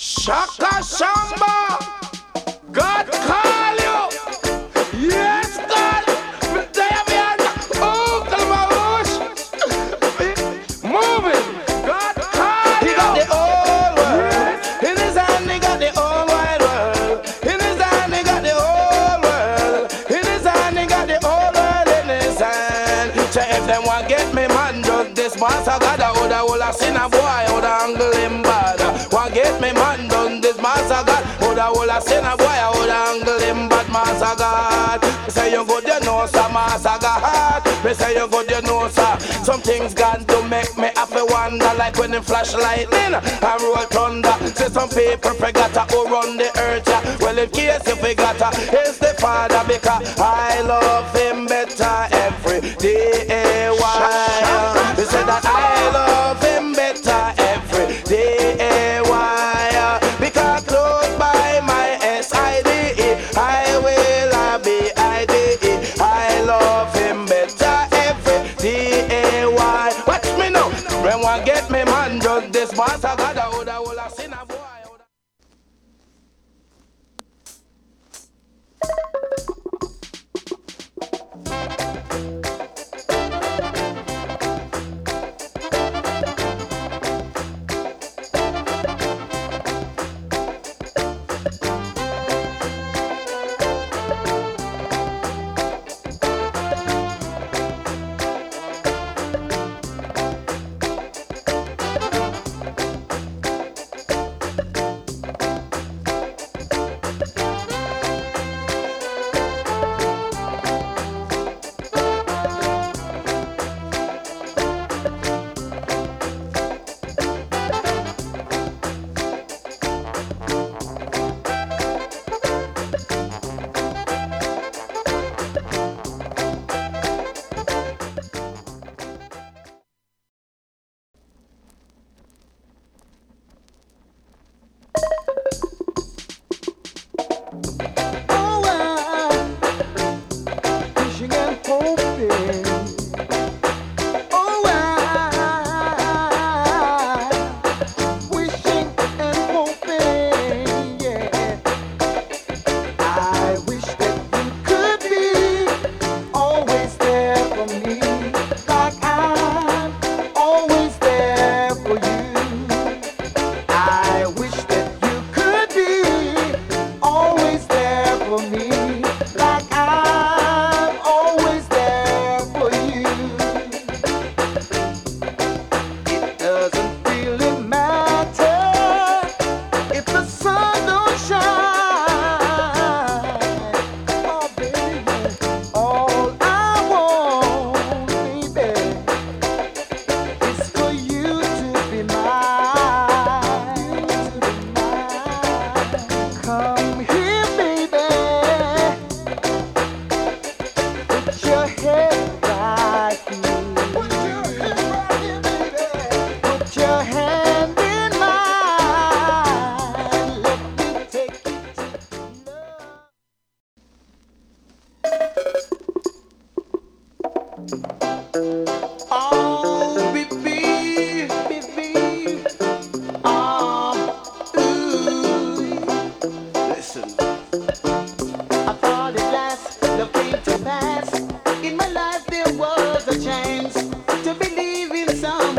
Shaka Shamba, God call you. Yes, God. Oh, Kalmarush. Moving. God call you. He got the whole world in his hand. He got the whole wide world in his hand. He got the whole world in his hand. He got the whole world in his hand. So if them want get me man, just this master God, I woulda seen a boy, I woulda angle him bad. Want get me man, done this master God, woulda seen a boy, I woulda angle him bad, master God. Me say you good, you know, sir, master God. Me say you good, you know, sir. Some things God do make me have to wonder, like when them flash lightning and roll thunder. Say some people forgot who run the earth, yeah. Well, in case you forgot, it's the Father, because I love him better every day. Why? They say that I love him better every day. Why? Because close by my SIDE, I will be IDE. I love him better every day. Why? Watch me now. When one get me man, just this master God, I woulda seen a boy.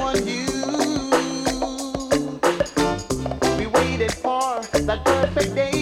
That perfect day.